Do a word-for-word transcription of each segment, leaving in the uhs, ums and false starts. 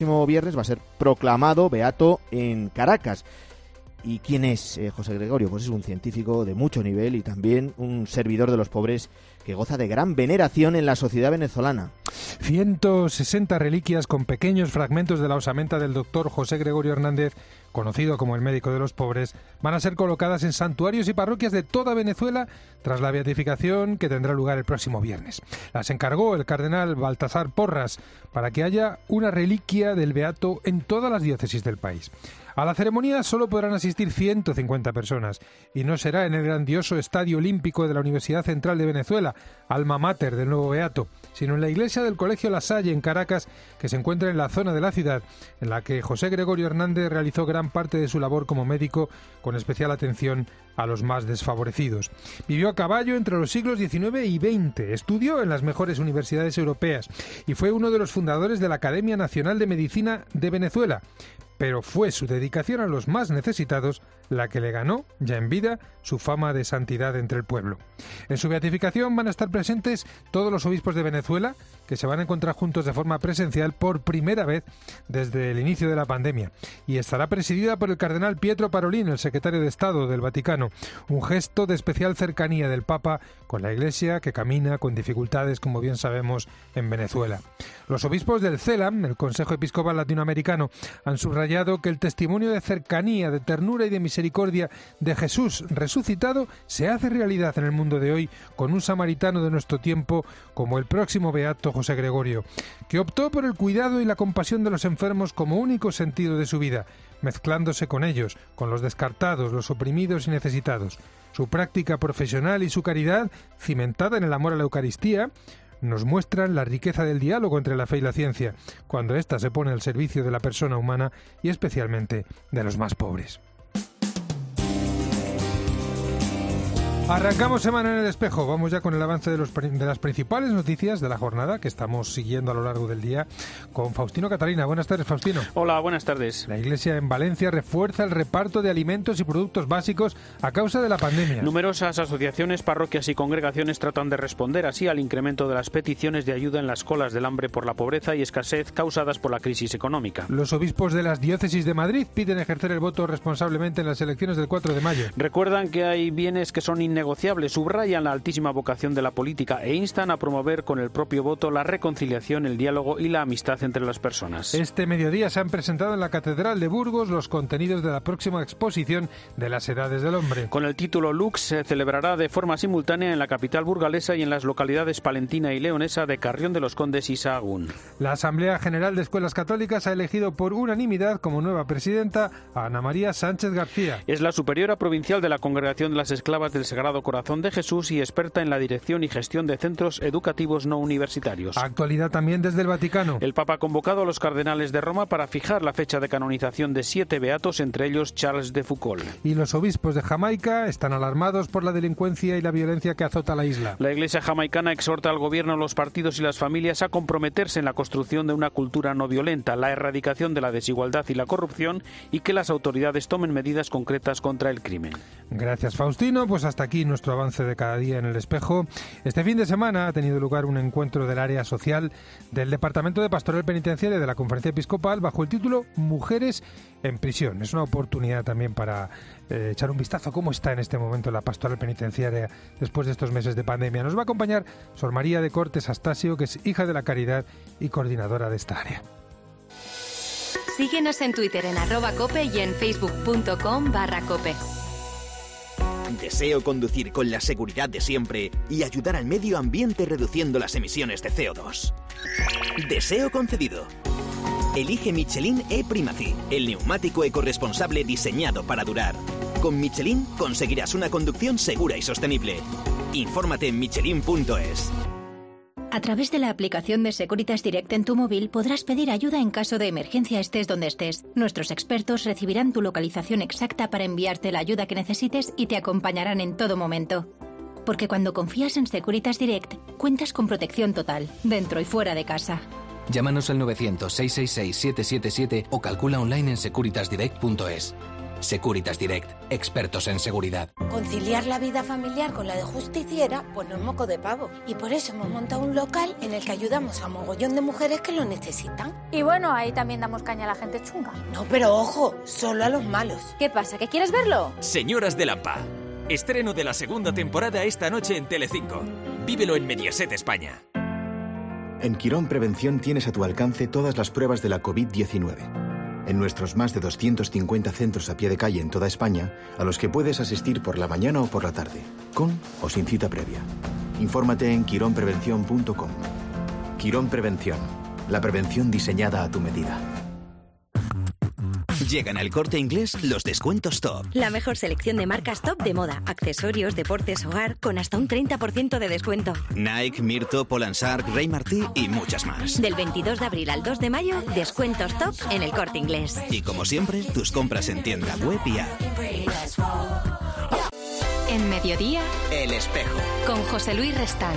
próximo viernes va a ser proclamado beato en Caracas. ¿Y quién es eh, José Gregorio? Pues es un científico de mucho nivel y también un servidor de los pobres que goza de gran veneración en la sociedad venezolana. ciento sesenta reliquias con pequeños fragmentos de la osamenta del doctor José Gregorio Hernández, conocido como el médico de los pobres, van a ser colocadas en santuarios y parroquias de toda Venezuela tras la beatificación que tendrá lugar el próximo viernes. Las encargó el cardenal Baltasar Porras para que haya una reliquia del beato en todas las diócesis del país. A la ceremonia solo podrán asistir ciento cincuenta personas y no será en el grandioso Estadio Olímpico de la Universidad Central de Venezuela, alma mater del nuevo beato, sino en la iglesia del Colegio La Salle en Caracas, que se encuentra en la zona de la ciudad en la que José Gregorio Hernández realizó gran parte de su labor como médico, con especial atención a los más desfavorecidos. Vivió a caballo entre los siglos diecinueve y veinte, estudió en las mejores universidades europeas y fue uno de los fundadores de la Academia Nacional de Medicina de Venezuela. Pero fue su dedicación a los más necesitados la que le ganó, ya en vida, su fama de santidad entre el pueblo. En su beatificación van a estar presentes todos los obispos de Venezuela, que se van a encontrar juntos de forma presencial por primera vez desde el inicio de la pandemia, y estará presidida por el cardenal Pietro Parolin, el secretario de Estado del Vaticano, un gesto de especial cercanía del Papa con la Iglesia, que camina con dificultades, como bien sabemos, en Venezuela. Los obispos del CELAM, el Consejo Episcopal Latinoamericano, han subrayado que el testimonio de cercanía, de ternura y de misericordia de Jesús resucitado se hace realidad en el mundo de hoy con un samaritano de nuestro tiempo como el próximo beato José Gregorio, que optó por el cuidado y la compasión de los enfermos como único sentido de su vida, mezclándose con ellos, con los descartados, los oprimidos y necesitados. Su práctica profesional y su caridad, cimentada en el amor a la Eucaristía, nos muestran la riqueza del diálogo entre la fe y la ciencia, cuando ésta se pone al servicio de la persona humana y especialmente de los más pobres. Arrancamos semana en el espejo. Vamos ya con el avance de, los, de las principales noticias de la jornada que estamos siguiendo a lo largo del día con Faustino Catalina. Buenas tardes, Faustino. Hola, buenas tardes. La Iglesia en Valencia refuerza el reparto de alimentos y productos básicos a causa de la pandemia. Numerosas asociaciones, parroquias y congregaciones tratan de responder así al incremento de las peticiones de ayuda en las colas del hambre por la pobreza y escasez causadas por la crisis económica. Los obispos de las diócesis de Madrid piden ejercer el voto responsablemente en las elecciones del cuatro de mayo. Recuerdan que hay bienes que son innegociables, subrayan la altísima vocación de la política e instan a promover con el propio voto la reconciliación, el diálogo y la amistad entre las personas. Este mediodía se han presentado en la Catedral de Burgos los contenidos de la próxima exposición de las edades del hombre. Con el título Lux se celebrará de forma simultánea en la capital burgalesa y en las localidades palentina y leonesa de Carrión de los Condes y Sahagún. La Asamblea General de Escuelas Católicas ha elegido por unanimidad como nueva presidenta a Ana María Sánchez García. Es la superiora provincial de la Congregación de las Esclavas del Sagrado Corazón de Jesús y experta en la dirección y gestión de centros educativos no universitarios. Actualidad también desde el Vaticano. El Papa ha convocado a los cardenales de Roma para fijar la fecha de canonización de siete beatos, entre ellos Charles de Foucauld. Y los obispos de Jamaica están alarmados por la delincuencia y la violencia que azota la isla. La Iglesia jamaicana exhorta al gobierno, los partidos y las familias a comprometerse en la construcción de una cultura no violenta, la erradicación de la desigualdad y la corrupción y que las autoridades tomen medidas concretas contra el crimen. Gracias, Faustino. Pues hasta aquí nuestro avance de cada día en el espejo. Este fin de semana ha tenido lugar un encuentro del área social del Departamento de Pastoral Penitenciaria de la Conferencia Episcopal bajo el título Mujeres en Prisión. Es una oportunidad también para eh, echar un vistazo a cómo está en este momento la pastoral penitenciaria después de estos meses de pandemia. Nos va a acompañar Sor María de Cortes Astasio, que es hija de la Caridad y coordinadora de esta área. Síguenos en Twitter en arroba cope y en facebook.com barra cope. Deseo conducir con la seguridad de siempre y ayudar al medio ambiente reduciendo las emisiones de C O dos. Deseo concedido. Elige Michelin E-Primacy, el neumático ecorresponsable diseñado para durar. Con Michelin conseguirás una conducción segura y sostenible. Infórmate en michelin punto es. A través de la aplicación de Securitas Direct en tu móvil podrás pedir ayuda en caso de emergencia estés donde estés. Nuestros expertos recibirán tu localización exacta para enviarte la ayuda que necesites y te acompañarán en todo momento. Porque cuando confías en Securitas Direct, cuentas con protección total, dentro y fuera de casa. Llámanos al novecientos, seiscientos sesenta y seis, siete siete siete o calcula online en securitas direct punto es. Securitas Direct, expertos en seguridad. Conciliar la vida familiar con la de justiciera, pues no es moco de pavo. Y por eso hemos montado un local en el que ayudamos a mogollón de mujeres que lo necesitan. Y bueno, ahí también damos caña a la gente chunga. No, pero ojo, solo a los malos. ¿Qué pasa, que quieres verlo? Señoras de Lampa. Estreno de la segunda temporada esta noche en Telecinco. Vívelo en Mediaset España. En Quirón Prevención tienes a tu alcance todas las pruebas de la covid diecinueve. En nuestros más de doscientos cincuenta centros a pie de calle en toda España, a los que puedes asistir por la mañana o por la tarde, con o sin cita previa. Infórmate en quirón prevención punto com. Quirón Prevención, la prevención diseñada a tu medida. Llegan al Corte Inglés los descuentos top. La mejor selección de marcas top de moda, accesorios, deportes, hogar, con hasta un treinta por ciento de descuento. Nike, Mirto, Polansark, Rey Martí y muchas más. Del veintidós de abril al dos de mayo, descuentos top en el Corte Inglés. Y como siempre, tus compras en tienda web y app. En Mediodía, El Espejo. Con José Luis Restán.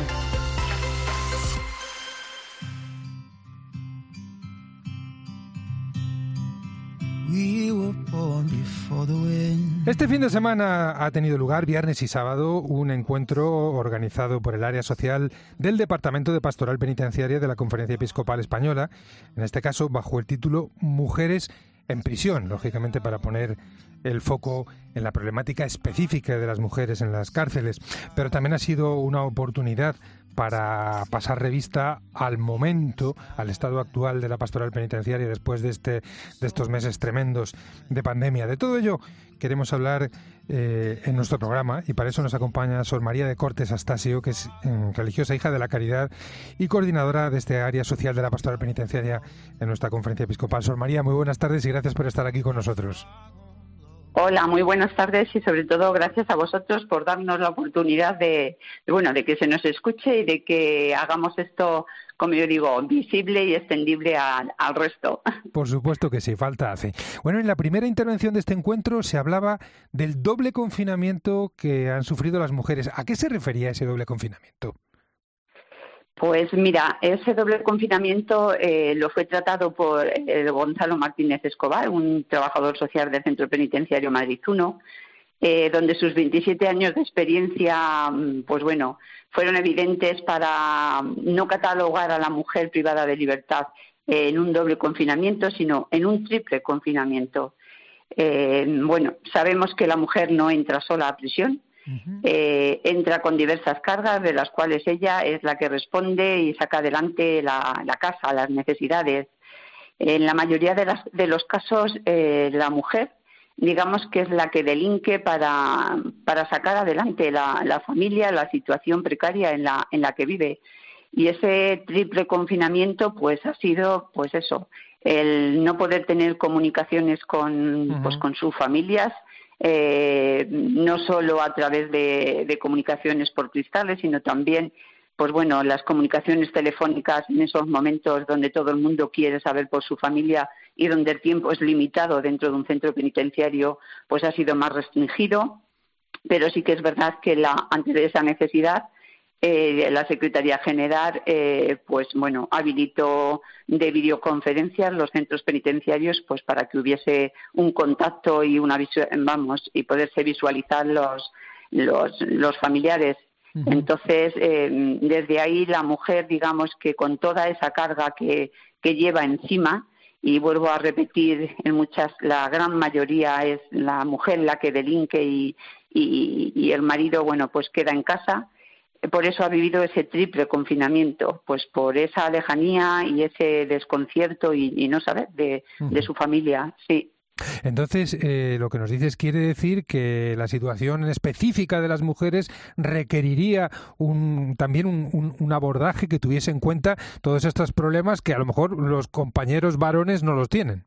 Este fin de semana ha tenido lugar, viernes y sábado, un encuentro organizado por el área social del Departamento de Pastoral Penitenciaria de la Conferencia Episcopal Española, en este caso bajo el título Mujeres en prisión, lógicamente para poner el foco en la problemática específica de las mujeres en las cárceles, pero también ha sido una oportunidad para pasar revista al momento, al estado actual de la pastoral penitenciaria después de este de estos meses tremendos de pandemia. De todo ello queremos hablar eh, en nuestro programa, y para eso nos acompaña Sor María de Cortes Astasio, que es eh, religiosa hija de la Caridad y coordinadora de este área social de la pastoral penitenciaria en nuestra conferencia episcopal. Sor María, muy buenas tardes y gracias por estar aquí con nosotros. Hola, muy buenas tardes y sobre todo gracias a vosotros por darnos la oportunidad de, de, bueno, de que se nos escuche y de que hagamos esto, como yo digo, visible y extendible a, al resto. Por supuesto que sí, falta hace. Bueno, en la primera intervención de este encuentro se hablaba del doble confinamiento que han sufrido las mujeres. ¿A qué se refería ese doble confinamiento? Pues mira, ese doble confinamiento eh, lo fue tratado por eh, Gonzalo Martínez Escobar, un trabajador social del Centro Penitenciario Madrid uno, eh, donde sus veintisiete años de experiencia, pues bueno, fueron evidentes para no catalogar a la mujer privada de libertad eh, en un doble confinamiento, sino en un triple confinamiento. Eh, bueno, sabemos que la mujer no entra sola a prisión. Uh-huh. Eh, entra con diversas cargas de las cuales ella es la que responde y saca adelante la, la casa, las necesidades. En la mayoría de, las, de los casos eh, la mujer, digamos que es la que delinque para, para sacar adelante la, la familia, la situación precaria en la, en la que vive. Y ese triple confinamiento pues ha sido pues eso, el no poder tener comunicaciones con, uh-huh. pues, con sus familias. Eh, no solo a través de, de comunicaciones por cristales, sino también, pues bueno, las comunicaciones telefónicas en esos momentos donde todo el mundo quiere saber por su familia y donde el tiempo es limitado dentro de un centro penitenciario, pues ha sido más restringido. Pero sí que es verdad que la, antes de esa necesidad, Eh, la Secretaría General, eh, pues bueno, habilitó de videoconferencias los centros penitenciarios, pues para que hubiese un contacto y una visu- vamos y poderse visualizar los los, los familiares. Uh-huh. Entonces, eh, desde ahí la mujer, digamos que con toda esa carga que que lleva encima, y vuelvo a repetir, en muchas, la gran mayoría es la mujer la que delinque y y, y el marido, bueno, pues queda en casa. Por eso ha vivido ese triple confinamiento, pues por esa lejanía y ese desconcierto y, y no saber de, uh-huh. de su familia, sí. Entonces, eh, lo que nos dices quiere decir que la situación específica de las mujeres requeriría un, también un, un, un abordaje que tuviese en cuenta todos estos problemas que a lo mejor los compañeros varones no los tienen.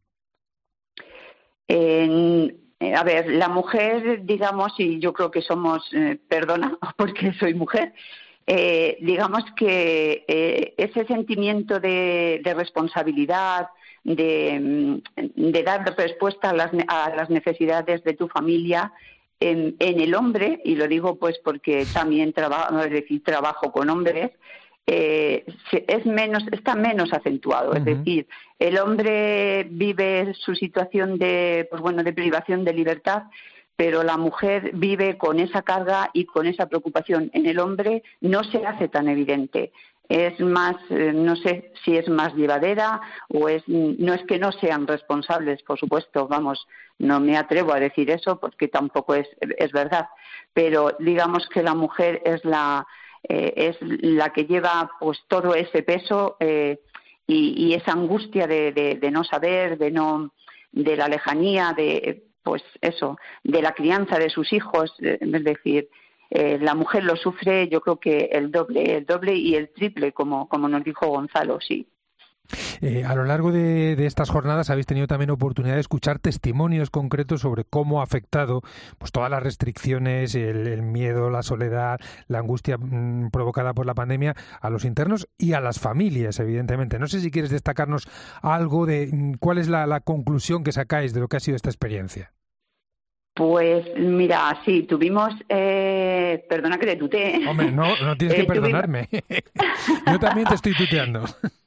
En... A ver, la mujer, digamos, y yo creo que somos, eh, perdona, porque soy mujer, eh, digamos que eh, ese sentimiento de, de responsabilidad, de, de dar respuesta a las, a las necesidades de tu familia, en, en el hombre, y lo digo pues porque también trabajo, es decir, trabajo con hombres, eh, es menos, está menos acentuado. Uh-huh. Es decir, el hombre vive su situación de, pues bueno, de privación de libertad, pero la mujer vive con esa carga y con esa preocupación. En el hombre no se hace tan evidente. Es más, eh, no sé si es más llevadera o es, no es que no sean responsables, por supuesto, vamos, no me atrevo a decir eso porque tampoco es, es verdad, pero digamos que la mujer es la, eh, es la que lleva pues todo ese peso eh, y, y esa angustia de, de, de no saber, de no, de la lejanía, de pues eso, de la crianza de sus hijos, es decir, Eh, la mujer lo sufre, yo creo que el doble, el doble y el triple, como, como nos dijo Gonzalo, sí. Eh, a lo largo de, de estas jornadas habéis tenido también oportunidad de escuchar testimonios concretos sobre cómo ha afectado pues todas las restricciones, el, el miedo, la soledad, la angustia mmm, provocada por la pandemia a los internos y a las familias, evidentemente. No sé si quieres destacarnos algo de mmm, cuál es la, la conclusión que sacáis de lo que ha sido esta experiencia. Pues mira, sí, tuvimos... Eh, perdona que te tutee. Hombre, no, no tienes que eh, perdonarme. Tuvimos... Yo también te estoy tuteando.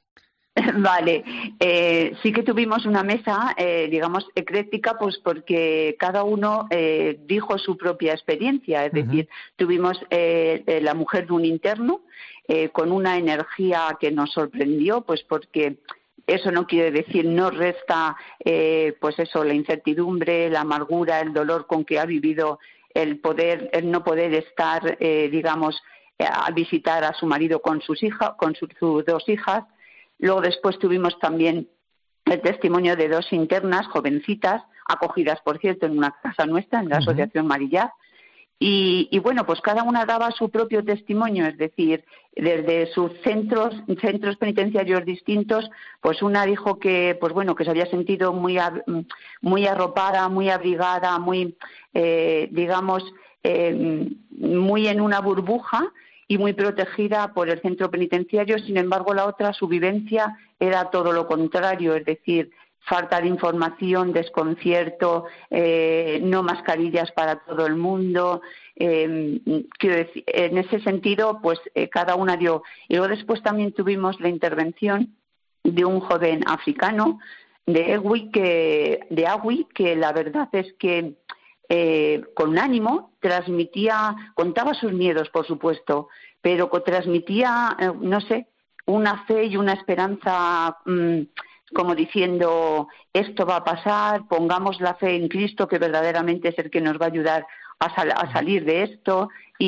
Vale, eh, sí que tuvimos una mesa, eh, digamos, ecléctica, pues porque cada uno eh, dijo su propia experiencia. Es uh-huh. decir, tuvimos eh, la mujer de un interno eh, con una energía que nos sorprendió, pues porque... Eso no quiere decir, no resta, eh, pues eso, la incertidumbre, la amargura, el dolor con que ha vivido el poder, el no poder estar, eh, digamos, a visitar a su marido con sus hijas, con sus, sus dos hijas. Luego después tuvimos también el testimonio de dos internas, jovencitas, acogidas, por cierto, en una casa nuestra, en la uh-huh. Asociación Marillar. Y, y bueno, pues cada una daba su propio testimonio, es decir, desde sus centros, centros penitenciarios distintos, pues una dijo que, pues bueno, que se había sentido muy, muy arropada, muy abrigada, muy, eh, digamos, eh, muy en una burbuja y muy protegida por el centro penitenciario. Sin embargo, la otra, su vivencia era todo lo contrario, es decir, falta de información, desconcierto, eh, no mascarillas para todo el mundo. Eh, quiero decir, en ese sentido, pues eh, cada una dio. Y luego después también tuvimos la intervención de un joven africano, de Ewi, que, de Awi, que la verdad es que eh, con ánimo transmitía, contaba sus miedos, por supuesto, pero transmitía, eh, no sé, una fe y una esperanza... Mmm, como diciendo, esto va a pasar, pongamos la fe en Cristo, que verdaderamente es el que nos va a ayudar a, sal- a salir de esto.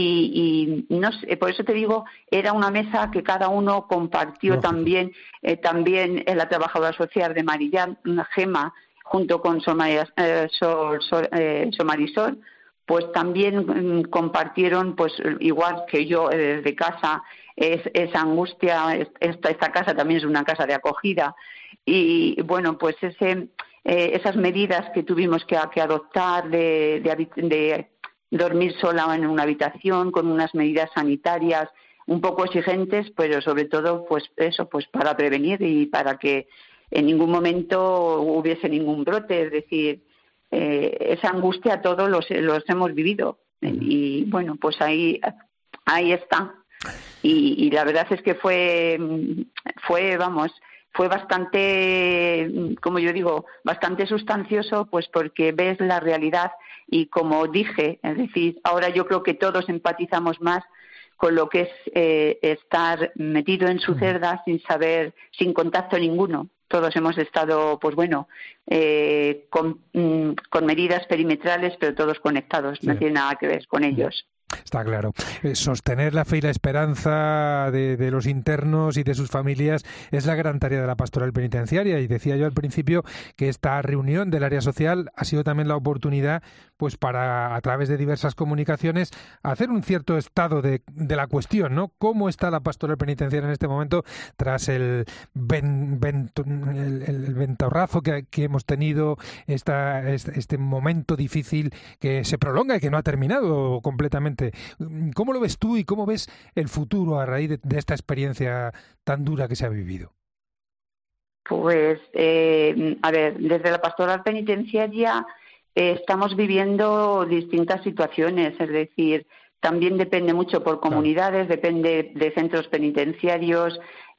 Y, y no sé, por eso te digo, era una mesa que cada uno compartió. Lógico. también, eh, también en la trabajadora social de Marillar, Gema, junto con Sor, María, eh, Sor, Sor, eh, Sor Marisol, pues también mm, compartieron, pues igual que yo eh, desde casa, es, esa angustia. Esta, esta casa también es una casa de acogida. Y bueno, pues ese, eh, esas medidas que tuvimos que, que adoptar de, de, de dormir sola en una habitación con unas medidas sanitarias un poco exigentes, pero sobre todo pues eso, pues para prevenir y para que en ningún momento hubiese ningún brote. Es decir, eh, esa angustia todos los, los hemos vivido y bueno, pues ahí, ahí está. Y, y la verdad es que fue, fue vamos... fue bastante, como yo digo, bastante sustancioso, pues porque ves la realidad y como dije, es decir, ahora yo creo que todos empatizamos más con lo que es eh, estar metido en su celda sin saber, sin contacto ninguno. Todos hemos estado, pues bueno, eh, con, mm, con medidas perimetrales, pero todos conectados, sí. No tiene nada que ver con ellos. Está claro. Eh, sostener la fe y la esperanza de, de los internos y de sus familias es la gran tarea de la pastoral penitenciaria. Y decía yo al principio que esta reunión del área social ha sido también la oportunidad, pues para, a través de diversas comunicaciones, hacer un cierto estado de, de la cuestión, ¿no? ¿Cómo está la pastoral penitenciaria en este momento tras el, ven, ven, el, el ventorrazo que, que hemos tenido, esta, este, este momento difícil que se prolonga y que no ha terminado completamente? ¿Cómo lo ves tú y cómo ves el futuro a raíz de, de esta experiencia tan dura que se ha vivido? Pues, eh, a ver, desde la pastoral penitenciaria eh, estamos viviendo distintas situaciones, es decir, también depende mucho por comunidades, depende de centros penitenciarios.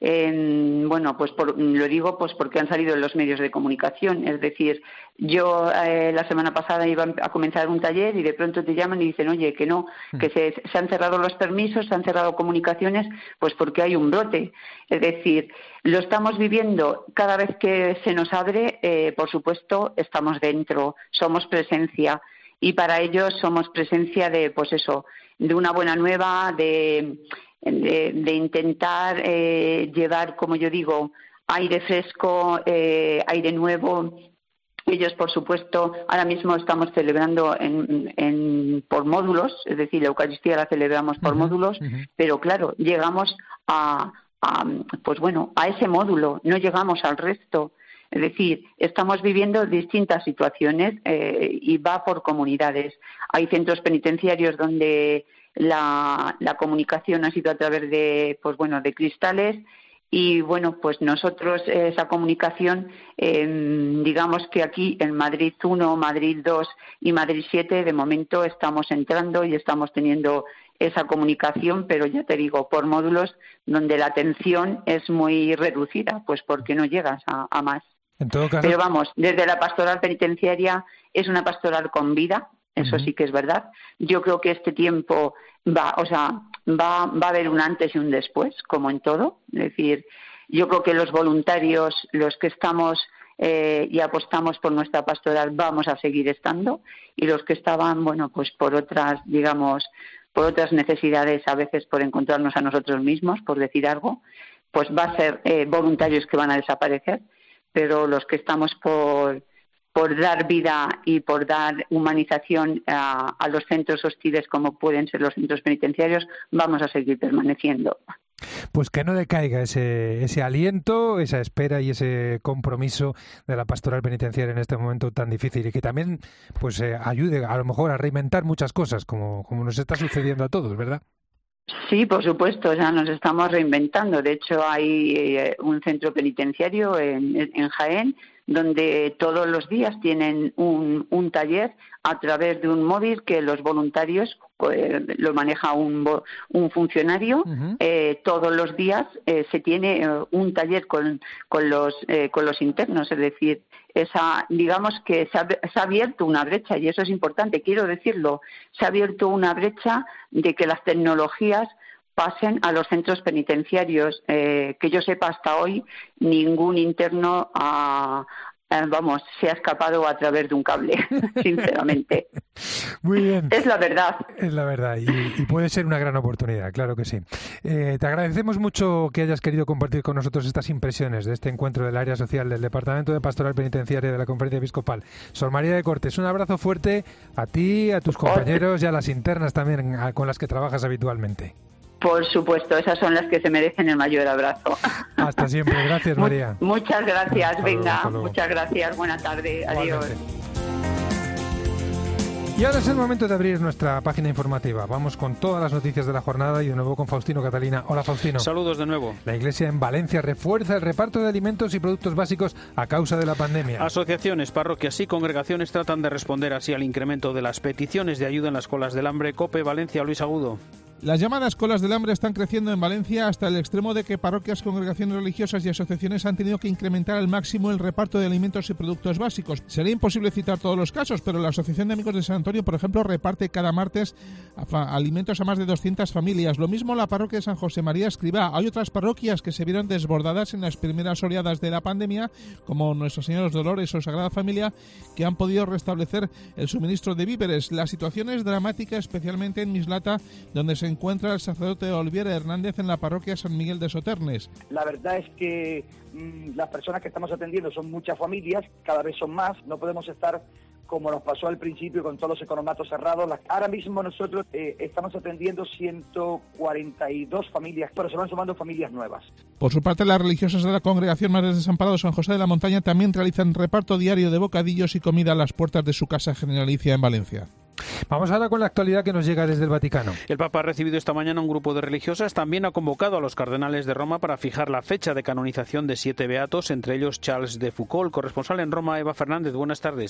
Eh, bueno, pues por, lo digo pues porque han salido en los medios de comunicación. Es decir, yo eh, la semana pasada iba a comenzar un taller y de pronto te llaman y dicen, oye, que no, que se, se han cerrado los permisos, se han cerrado comunicaciones, pues porque hay un brote. Es decir, lo estamos viviendo cada vez que se nos abre, eh, por supuesto, estamos dentro, somos presencia. Y para ellos somos presencia de, pues eso, de una buena nueva, de, de, de intentar eh, llevar, como yo digo, aire fresco, eh, aire nuevo. Ellos, por supuesto, ahora mismo estamos celebrando en, en, por módulos, es decir, la Eucaristía la celebramos por uh-huh, módulos, uh-huh. pero claro, llegamos a, a, pues bueno, a ese módulo, no llegamos al resto. Es decir, estamos viviendo distintas situaciones eh, y va por comunidades. Hay centros penitenciarios donde la, la comunicación ha sido a través de, pues bueno, de cristales y bueno, pues nosotros esa comunicación, eh, digamos que aquí en Madrid uno, Madrid dos y Madrid siete, de momento estamos entrando y estamos teniendo esa comunicación, pero ya te digo, por módulos donde la atención es muy reducida, pues porque no llegas a, a más. En todo caso... Pero vamos, desde la pastoral penitenciaria es una pastoral con vida, eso uh-huh. sí que es verdad. Yo creo que este tiempo va, o sea, va, va a haber un antes y un después, como en todo. Es decir, yo creo que los voluntarios, los que estamos eh, y apostamos por nuestra pastoral, vamos a seguir estando, y los que estaban, bueno, pues por otras, digamos, por otras necesidades, a veces por encontrarnos a nosotros mismos, por decir algo, pues va a ser eh, voluntarios que van a desaparecer. Pero los que estamos por, por dar vida y por dar humanización a, a los centros hostiles como pueden ser los centros penitenciarios, vamos a seguir permaneciendo. Pues que no decaiga ese, ese aliento, esa espera y ese compromiso de la pastoral penitenciaria en este momento tan difícil y que también pues eh, ayude a lo mejor a reinventar muchas cosas como, como nos está sucediendo a todos, ¿verdad? Sí, por supuesto, o sea, nos estamos reinventando. De hecho, hay eh, un centro penitenciario en, en Jaén donde todos los días tienen un, un taller a través de un móvil que los voluntarios pues, lo maneja un, un funcionario. Uh-huh. Eh, todos los días eh, se tiene eh, un taller con, con, los, eh, con los internos, es decir, esa, digamos que se ha, se ha abierto una brecha, y eso es importante, quiero decirlo, se ha abierto una brecha de que las tecnologías pasen a los centros penitenciarios. Eh, que yo sepa, hasta hoy ningún interno ha, eh, vamos, se ha escapado a través de un cable, sinceramente. Muy bien. Es la verdad. Es la verdad, y, y puede ser una gran oportunidad, claro que sí. Eh, te agradecemos mucho que hayas querido compartir con nosotros estas impresiones de este encuentro del área social del Departamento de Pastoral Penitenciaria de la Conferencia Episcopal. Sor María de Cortes, un abrazo fuerte a ti, a tus compañeros y a las internas también a, con las que trabajas habitualmente. Por supuesto, esas son las que se merecen el mayor abrazo. Hasta siempre, gracias María. Muchas gracias, hasta venga, luego, muchas gracias, buena tarde, adiós. Y ahora es el momento de abrir nuestra página informativa. Vamos con todas las noticias de la jornada y de nuevo con Faustino Catalina. Hola Faustino. Saludos de nuevo. La Iglesia en Valencia refuerza el reparto de alimentos y productos básicos a causa de la pandemia. Asociaciones, parroquias y congregaciones tratan de responder así al incremento de las peticiones de ayuda en las colas del hambre. COPE Valencia, Luis Agudo. Las llamadas colas del hambre están creciendo en Valencia hasta el extremo de que parroquias, congregaciones religiosas y asociaciones han tenido que incrementar al máximo el reparto de alimentos y productos básicos. Sería imposible citar todos los casos, pero la Asociación de Amigos de San Antonio, por ejemplo, reparte cada martes alimentos a más de doscientas familias. Lo mismo la parroquia de San José María Escribá. Hay otras parroquias que se vieron desbordadas en las primeras oleadas de la pandemia, como Nuestra Señora de los Dolores o Sagrada Familia, que han podido restablecer el suministro de víveres. La situación es dramática, especialmente en Mislata, donde se encuentra el sacerdote Olivier Hernández en la parroquia San Miguel de Soternes. La verdad es que mmm, las personas que estamos atendiendo son muchas familias, cada vez son más, no podemos estar como nos pasó al principio con todos los economatos cerrados. Ahora mismo nosotros eh, estamos atendiendo ciento cuarenta y dos familias, pero se van sumando familias nuevas. Por su parte, las religiosas de la Congregación Madres Desamparados San José de la Montaña también realizan reparto diario de bocadillos y comida a las puertas de su casa generalicia en Valencia. Vamos ahora con la actualidad que nos llega desde el Vaticano. El Papa ha recibido esta mañana un grupo de religiosas. También ha convocado a los cardenales de Roma para fijar la fecha de canonización de siete beatos, entre ellos Charles de Foucauld. Corresponsal en Roma, Eva Fernández. Buenas tardes.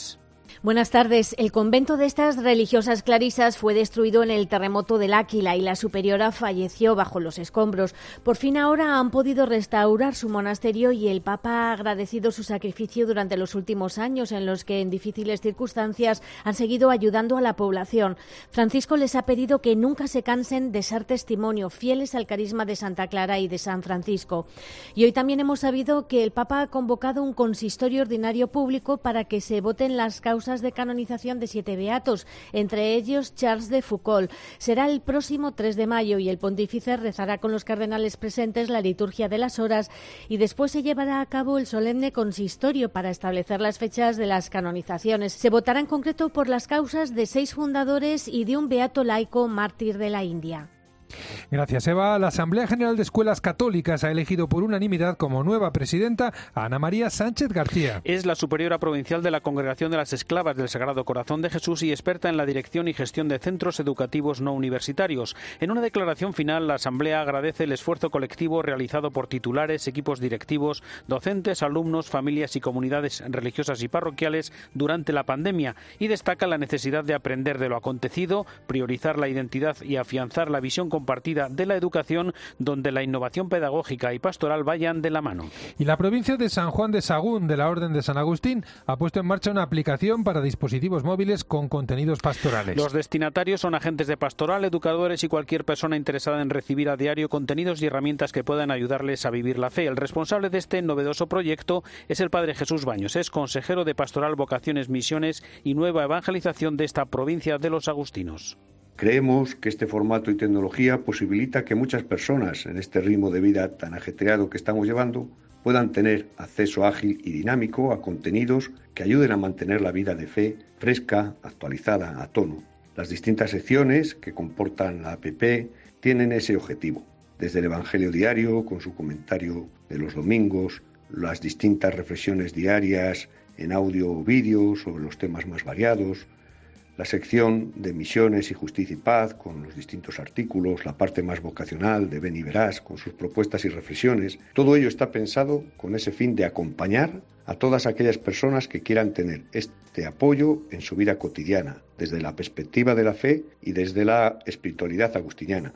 Buenas tardes. El convento de estas religiosas clarisas fue destruido en el terremoto del Áquila y la superiora falleció bajo los escombros. Por fin ahora han podido restaurar su monasterio y el Papa ha agradecido su sacrificio durante los últimos años en los que en difíciles circunstancias han seguido ayudando a la población. Francisco les ha pedido que nunca se cansen de ser testimonio, fieles al carisma de Santa Clara y de San Francisco. Y hoy también hemos sabido que el Papa ha convocado un consistorio ordinario público para que se voten las causas de canonización de siete beatos, entre ellos Charles de Foucauld. Será el próximo tres de mayo y el pontífice rezará con los cardenales presentes la liturgia de las horas y después se llevará a cabo el solemne consistorio para establecer las fechas de las canonizaciones. Se votará en concreto por las causas de seis fundadores y de un beato laico mártir de la India. Gracias, Eva. La Asamblea General de Escuelas Católicas ha elegido por unanimidad como nueva presidenta a Ana María Sánchez García. Es la superiora provincial de la Congregación de las Esclavas del Sagrado Corazón de Jesús y experta en la dirección y gestión de centros educativos no universitarios. En una declaración final, la Asamblea agradece el esfuerzo colectivo realizado por titulares, equipos directivos, docentes, alumnos, familias y comunidades religiosas y parroquiales durante la pandemia y destaca la necesidad de aprender de lo acontecido, priorizar la identidad y afianzar la visión compartida de la educación, donde la innovación pedagógica y pastoral vayan de la mano. Y la provincia de San Juan de Sagún, de la Orden de San Agustín, ha puesto en marcha una aplicación para dispositivos móviles con contenidos pastorales. Los destinatarios son agentes de pastoral, educadores y cualquier persona interesada en recibir a diario contenidos y herramientas que puedan ayudarles a vivir la fe. El responsable de este novedoso proyecto es el Padre Jesús Baños, es consejero de Pastoral, Vocaciones, Misiones y Nueva Evangelización de esta provincia de los agustinos. Creemos que este formato y tecnología posibilita que muchas personas, en este ritmo de vida tan ajetreado que estamos llevando, puedan tener acceso ágil y dinámico a contenidos que ayuden a mantener la vida de fe fresca, actualizada, a tono. Las distintas secciones que comportan la app tienen ese objetivo, desde el Evangelio diario, con su comentario de los domingos, las distintas reflexiones diarias en audio o vídeo sobre los temas más variados, la sección de Misiones y Justicia y Paz con los distintos artículos, la parte más vocacional de Ven y Verás con sus propuestas y reflexiones. Todo ello está pensado con ese fin de acompañar a todas aquellas personas que quieran tener este apoyo en su vida cotidiana, desde la perspectiva de la fe y desde la espiritualidad agustiniana.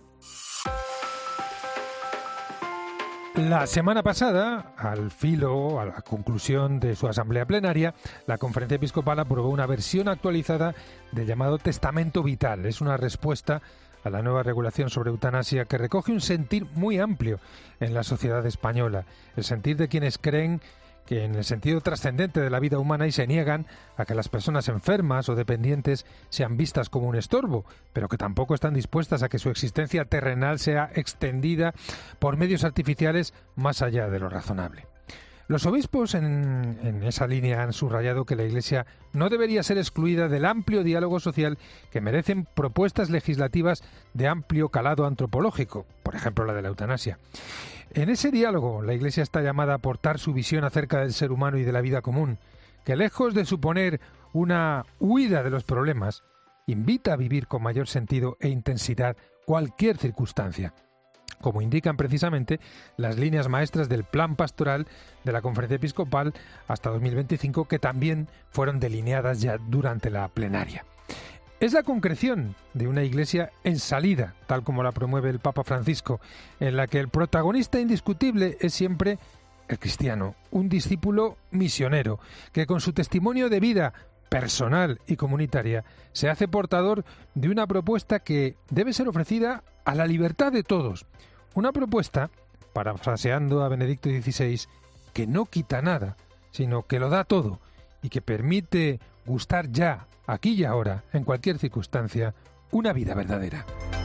La semana pasada, al filo, a la conclusión de su asamblea plenaria, la Conferencia Episcopal aprobó una versión actualizada del llamado Testamento Vital. Es una respuesta a la nueva regulación sobre eutanasia que recoge un sentir muy amplio en la sociedad española, el sentir de quienes creen que en el sentido trascendente de la vida humana y se niegan a que las personas enfermas o dependientes sean vistas como un estorbo, pero que tampoco están dispuestas a que su existencia terrenal sea extendida por medios artificiales más allá de lo razonable. Los obispos en, en esa línea han subrayado que la Iglesia no debería ser excluida del amplio diálogo social que merecen propuestas legislativas de amplio calado antropológico, por ejemplo la de la eutanasia. En ese diálogo, la Iglesia está llamada a aportar su visión acerca del ser humano y de la vida común, que lejos de suponer una huida de los problemas, invita a vivir con mayor sentido e intensidad cualquier circunstancia, como indican precisamente las líneas maestras del Plan Pastoral de la Conferencia Episcopal hasta dos mil veinticinco, que también fueron delineadas ya durante la plenaria. Es la concreción de una Iglesia en salida, tal como la promueve el Papa Francisco, en la que el protagonista indiscutible es siempre el cristiano, un discípulo misionero, que con su testimonio de vida personal y comunitaria se hace portador de una propuesta que debe ser ofrecida a la libertad de todos. Una propuesta, parafraseando a Benedicto dieciséis, que no quita nada, sino que lo da todo y que permite gustar ya, aquí y ahora, en cualquier circunstancia, una vida verdadera.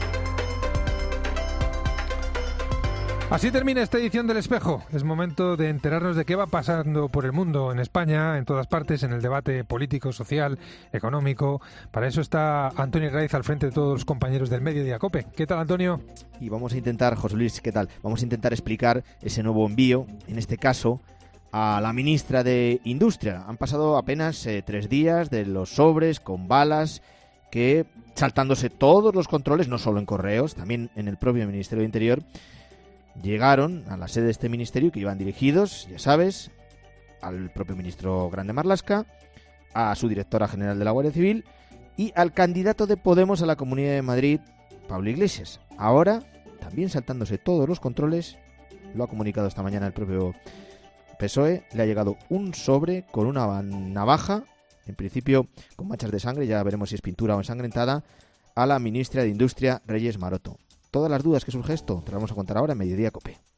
Así termina esta edición del Espejo. Es momento de enterarnos de qué va pasando por el mundo, en España, en todas partes, en el debate político, social, económico. Para eso está Antonio Raiz al frente de todos los compañeros del Mediodía COPE. ¿Qué tal, Antonio? Y vamos a intentar, José Luis, ¿qué tal? Vamos a intentar explicar ese nuevo envío, en este caso, a la ministra de Industria. Han pasado apenas eh, tres días de los sobres con balas que, saltándose todos los controles, no solo en correos, también en el propio Ministerio de Interior, llegaron a la sede de este ministerio, que iban dirigidos, ya sabes, al propio ministro Grande Marlaska, a su directora general de la Guardia Civil y al candidato de Podemos a la Comunidad de Madrid, Pablo Iglesias. Ahora, también saltándose todos los controles, lo ha comunicado esta mañana el propio P S O E, le ha llegado un sobre con una navaja, en principio con manchas de sangre, ya veremos si es pintura o ensangrentada, a la ministra de Industria, Reyes Maroto. Todas las dudas que surge esto, te las vamos a contar ahora en Mediodía COPE.